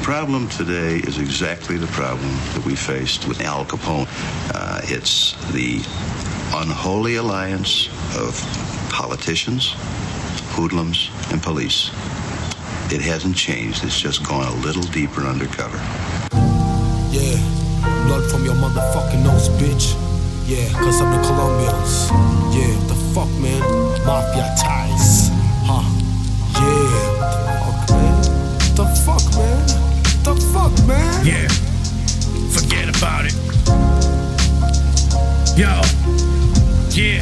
problem today is exactly the problem that we faced with Al Capone. It's the unholy alliance of politicians, hoodlums, and police. It hasn't changed. It's just gone a little deeper undercover. Yeah, blood from your motherfucking nose, bitch. Yeah, cause I'm the Colombians. Yeah, the fuck, man? Mafia ties. Huh? Yeah, the fuck, man? The fuck, man? Yeah, forget about it. Yo, yeah.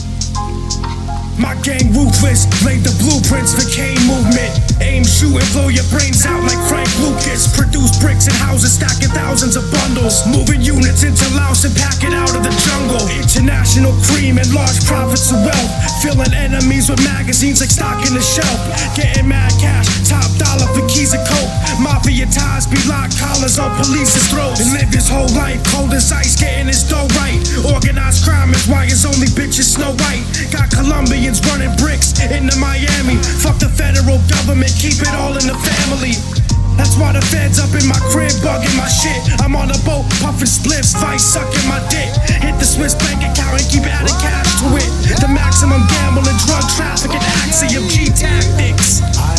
My gang ruthless, laid the blueprints for Kane movement. Aim, shoot, and blow your brains out like Frank Lucas. Produce bricks and houses, stacking thousands of bundles. Moving units into Laos and pack it out of the jungle. International cream and large profits of wealth. Filling enemies with magazines like stocking the shelf. Getting mad cash, top dollar for keys of coke. Mafia ties be locked collars on police's throats. And live his whole life cold as ice, getting his dough right. Organized crime is why his only bitch is Snow White. Got Colombians running bricks into Miami. Fuck the federal government, keep it all in the family. That's why the feds up in my crib bugging my shit. I'm on a boat puffing spliffs, vice sucking my dick. Hit the Swiss bank account and keep adding cash to it. The maximum gambling, drug trafficking, axiom G tactics.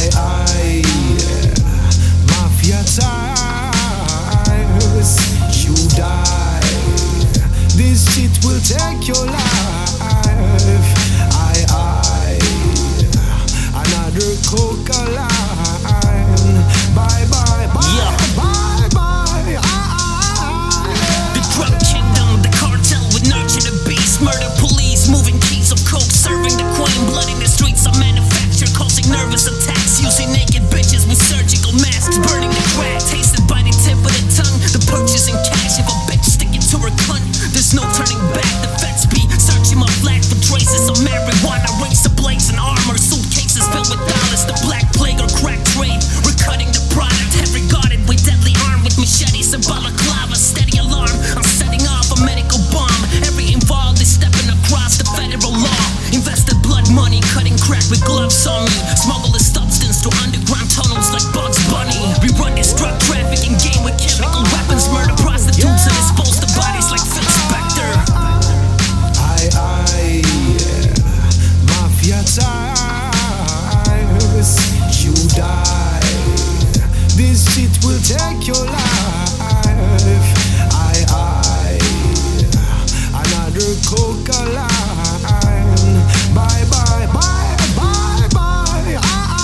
Mafia ties, you die. This shit will take your life. Another coca line. Bye bye, bye, yeah. Bye bye. The drug kingdom, the cartel would nurture the beast. Murder police, moving keys of coke, serving the queen. Blood in the streets of manufacture, causing nervous attacks. Using naked bitches with surgical masks, burning the crack. Tasted by the tip of the tongue, the purchasing cash. If a bitch stick it to her cunt, there's no turning back. The feds be searching my flat for traces of marijuana. Rings to blades and armor, suitcases filled with dollars. The black plague or crack trade, we're cutting the product. Heavy guarded with deadly arm, with machetes and balaclava. Steady alarm, I'm setting off a medical bomb. Every involved is stepping across the federal law. Invested blood money, cutting crack with gloves on me. Smuggle the substance to underground tunnels like Bugs Bunny. We run this drug trafficking game with chemical weapons. Murder prostitutes and dispose the bodies like Phil Spector. Mafia ties, you die. This shit will take your life. Another coca line. Bye bye, bye, bye, bye.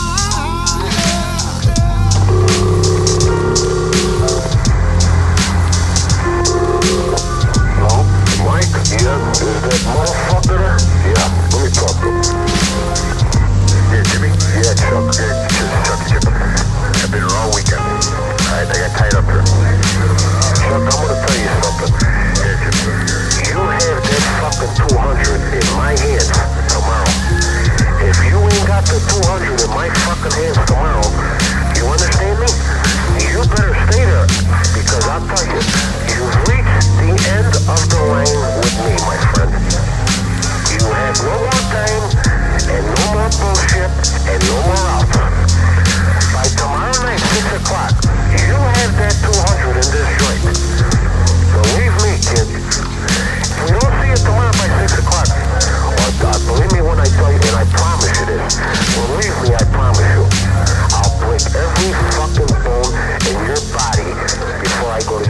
Hello, Mike? Yeah, is that motherfucker there? Yeah, let me talk to him. Yeah, Jimmy? Yeah, Chuck. Yeah, Chuck, I've been here all weekend. Alright, I got tied up here. Chuck, I'm gonna tell you something. Yeah, Jimmy. You have that fucking 200 in my hands tomorrow. If you ain't got the 200 in my fucking hands tomorrow, you understand me? You better stay there. Because I'll tell you, you've reached the end of the line with me, my friend. You have no more time, and no more bullshit, and no more out. By tomorrow night, 6 o'clock, you have that 200 in this joint. Believe me, kid. If we don't see it tomorrow by 6 o'clock, or believe me when I tell you, and I promise you this, believe me, I promise you, I'll break every fucking bone in your body before I go to